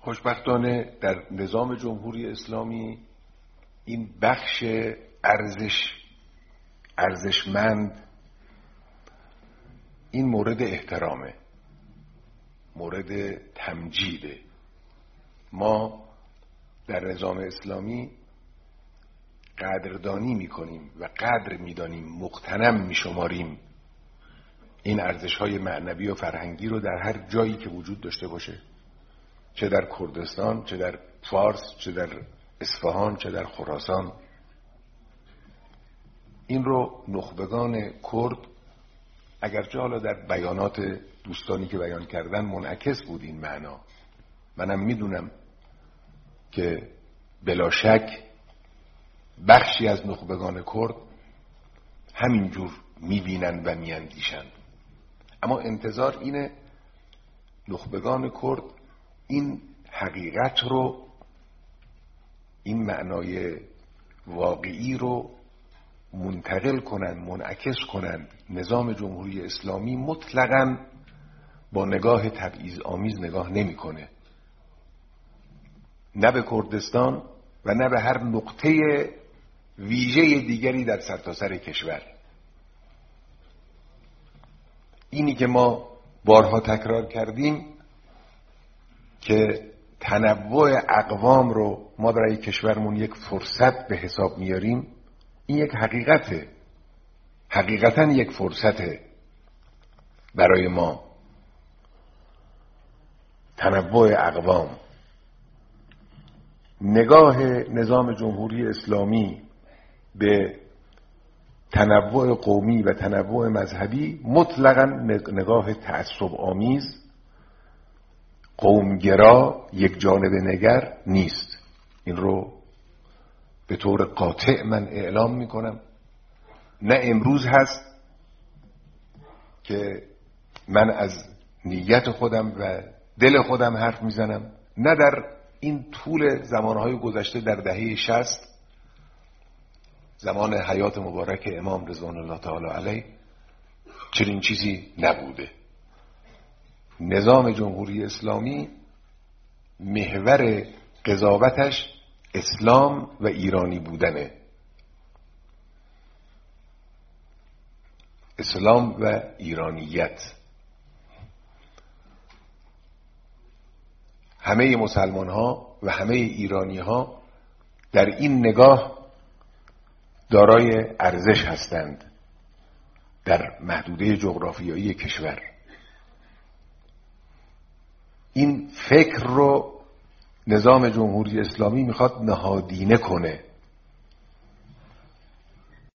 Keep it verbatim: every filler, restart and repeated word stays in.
خوشبختانه در نظام جمهوری اسلامی این بخش ارزش ارزشمند این مورد احترامه، مورد تمجیده. ما در نظام اسلامی قدردانی میکنیم و قدر میدانیم، مغتنم میشماریم این ارزش‌های معنوی و فرهنگی رو در هر جایی که وجود داشته باشه، چه در کردستان، چه در فارس، چه در اصفهان، چه در خراسان. این رو نخبگان کرد، اگرچه حالا در بیانات دوستانی که بیان کردن منعکس بود این معنا، منم میدونم که بلا شک بخشی از نخبگان کرد همینجور میبینن و میاندیشن، اما انتظار اینه نخبگان کرد این حقیقت رو، این معنای واقعی رو منتقل کنند، منعکس کنند. نظام جمهوری اسلامی مطلقاً با نگاه تبعیض آمیز نگاه نمی‌کنه، نه به کردستان و نه به هر نقطه ویژه دیگری در سرتاسر کشور. اینی که ما بارها تکرار کردیم که تنوع اقوام رو ما برای کشورمون یک فرصت به حساب میاریم، این یک حقیقته، حقیقتاً یک فرصته برای ما. تنوع اقوام، نگاه نظام جمهوری اسلامی به تنوع قومی و تنوع مذهبی مطلقاً نگاه تعصب آمیز، قومگرا، یک جانبه نگر نیست. این رو به طور قاطع من اعلام میکنم. نه امروز هست که من از نیت خودم و دل خودم حرف میزنم، نه در این طول زمانهای گذشته در دهه شصت، زمان حیات مبارک امام رضوان الله تعالی علیه، چنین چیزی نبوده. نظام جمهوری اسلامی محور قضاوتش اسلام و ایرانی بودنه، اسلام و ایرانیت. همه مسلمان ها و همه ایرانی ها در این نگاه دارای ارزش هستند در محدوده جغرافیایی کشور. این فکر رو نظام جمهوری اسلامی میخواد نهادینه کنه